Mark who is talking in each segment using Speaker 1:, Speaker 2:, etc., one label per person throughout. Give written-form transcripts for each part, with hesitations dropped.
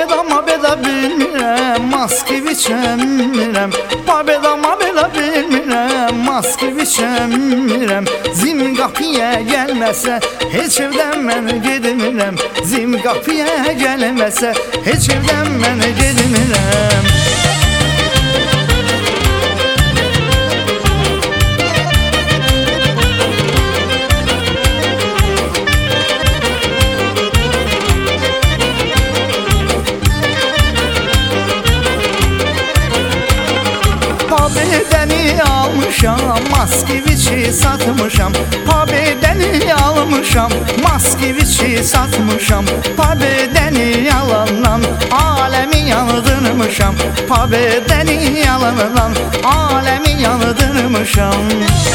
Speaker 1: mabeda bilmirəm, maski içəmirəm. Mabeda bilmirəm, maski içəmirəm. Zim qapıya gəlməsə, heç evdən mən gedmirəm. Zim qapıya gəlməsə, heç evdən mən gedmirəm. Pabedəni almışam, Maskiviçi satmışam. Pabedəni almışam, Maskiviçi satmışam. Pabedəni alandan aləmi yandırmışam. Pabedəni alandan aləmi yandırmışam.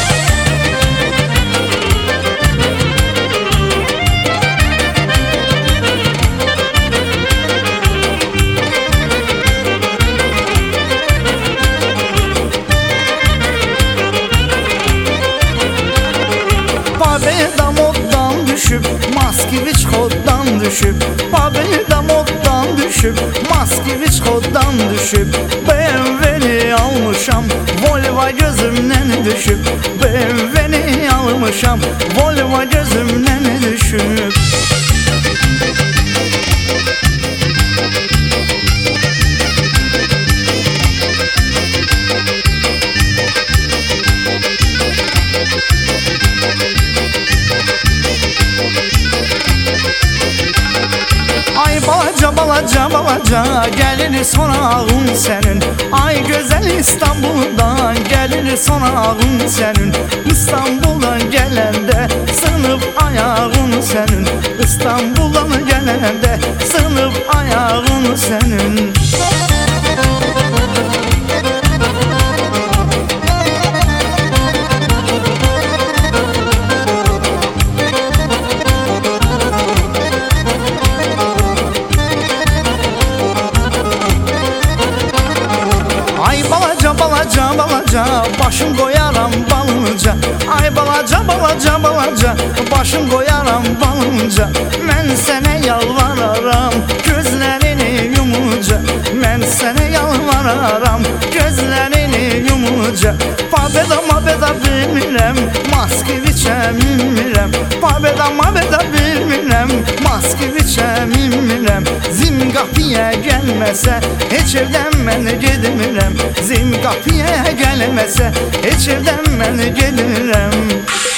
Speaker 1: Pabeda moddan düşüb, Maskiviç xoddan düşüb. Pabeda moddan düşüb, Maskiviç xoddan düşüb. BMW-ni almışam, Volvo gözümdən düşüb. BMW-ni almışam, Volvo gözümdən düşüb. Ay balaca, gəlir sonağın sənin. Ay gözəl İstanbuldan, gəlir sonağın sənin. İstanbuldan gələndə, sınıb ayağın sənin. İstanbuldan gələndə, sınıb ayağın sənin. Balaca, başım qoyaram balınca. Ay balaca, başım qoyaram balınca. Mən sənə yalvararam, gözlərini yumuca. Mən sənə yalvararam, gözlərini yumuca. Pabeda bilmirəm, Maskiviçə minmirəm. Pabeda bilmirəm, Maskiviçə minmirəm. Zim qapıya gəlməsə, heç evdən mən gedmirəm. Zim qapıya gəlməsə, heç evdən mən gedmirəm.